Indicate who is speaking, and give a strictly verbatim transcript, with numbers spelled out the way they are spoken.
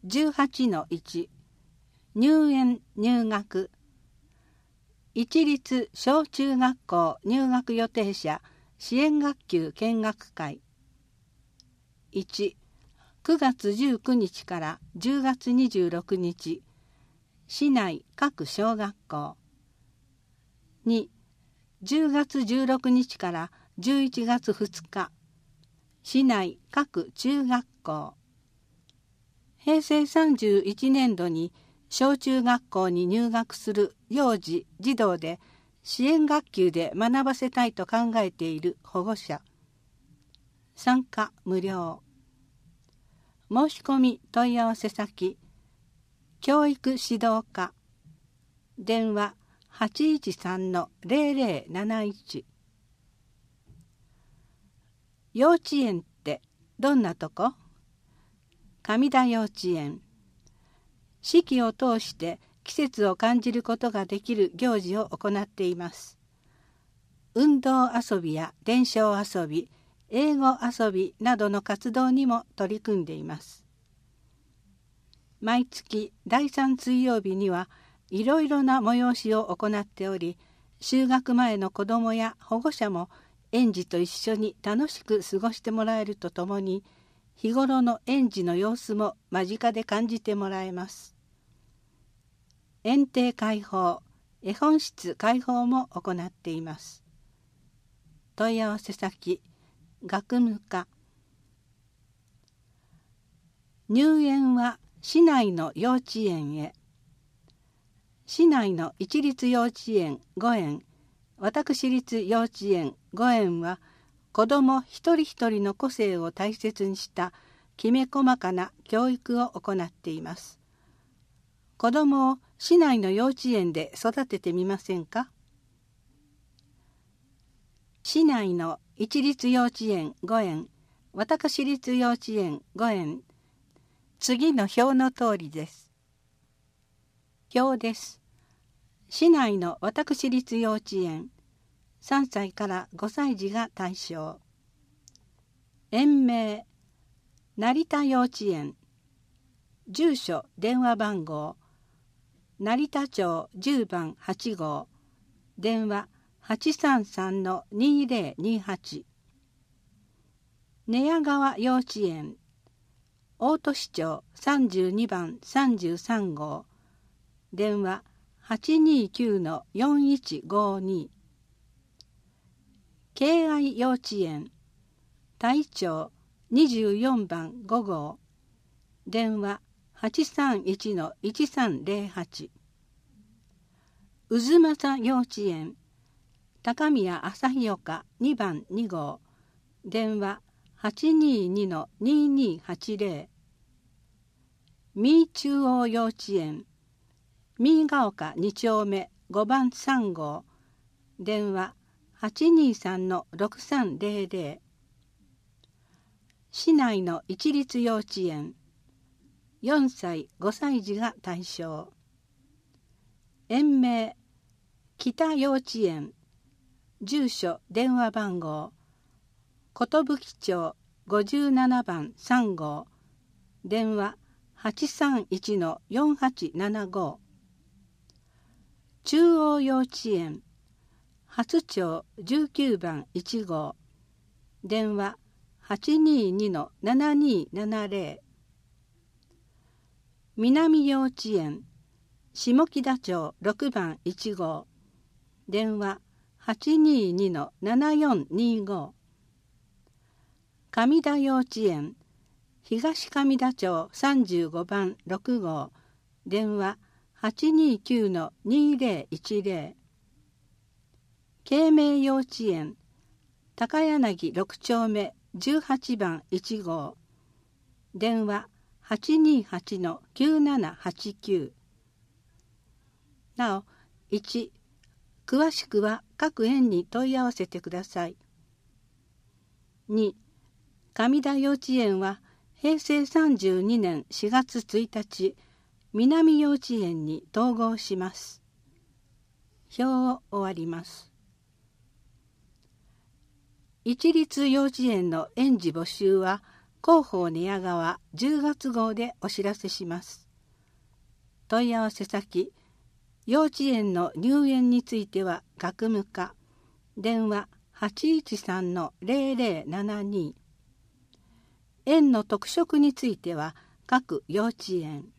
Speaker 1: じゅうはちのいち 入園入学一律小中学校入学予定者支援学級見学会いちくがつじゅうくにちからじゅうがつにじゅうろくにち市内各小学校にじゅうがつじゅうろくにちからじゅういちがつふつか市内各中学校へいせいさんじゅういちねんどに小中学校に入学する幼児児童で支援学級で学ばせたいと考えている保護者参加無料申し込み問い合わせ先教育指導課電話 はちいちさんのゼロゼロなないち 幼稚園ってどんなとこ？神田幼稚園四季を通して季節を感じることができる行事を行っています。運動遊びや伝承遊び、英語遊びなどの活動にも取り組んでいます。毎月だいさん水曜日にはいろいろな催しを行っており、就学前の子どもや保護者も園児と一緒に楽しく過ごしてもらえるとともに、日頃の園児の様子も間近で感じてもらえます。園庭開放、絵本室開放も行っています。問い合わせ先、学務課。入園は市内の幼稚園へ。市内の一律幼稚園ご園、私立幼稚園ご園は、子ども一人一人の個性を大切にしたきめ細かな教育を行っています。子どもを市内の幼稚園で育ててみませんか？市内の一律幼稚園ご園、私立幼稚園ご園、次の表の通りです。表です。市内の私立幼稚園、さんさいからごさい児が対象。園名、成田幼稚園。住所、電話番号、成田町じゅうばんはちごう、電話はちさんさんのにゼロにはち。寝屋川幼稚園。大都市町さんじゅうにばんさんじゅうさんごう、電話はちにきゅうのよんいちごに。敬愛幼稚園。台町にじゅうよんばんごごう、電話はちさんいちのいちさんゼロはち。渦政幼稚園。高宮朝日丘にばんにごう、電話はちににのににはちゼロ。三中央幼稚園。三ヶ丘に丁目ごばんさんごう、電話はちにさんのろくさんゼロゼロ。市内の一律幼稚園。よんさいごさい児が対象。園名、北幼稚園。住所、電話番号、寿町ごじゅうななばんさんごう、電話はちさんいちのよんはちななごう。中央幼稚園。初町じゅうきゅうばんいちごう、電話はちににのななにななゼロ。南幼稚園。下北町ろくばんいちごう、電話はちににのななよんにごう。神田幼稚園。東神田町さんじゅうごばんろくごう、電話はちにきゅうのにゼロいちゼロ。慶明幼稚園。高柳ろく丁目じゅうはちばんいちごう、電話はちにはちのきゅうななはちきゅう。なお、いち、詳しくは各園に問い合わせてください。に、神田幼稚園はへいせいさんじゅうにねんしがつついたち、南幼稚園に統合します。表を終わります。一律幼稚園の園児募集は広報寝屋川じゅうがつ号でお知らせします。問い合わせ先、幼稚園の入園については学務課、電話 はちいちさんのゼロゼロななに。園の特色については各幼稚園、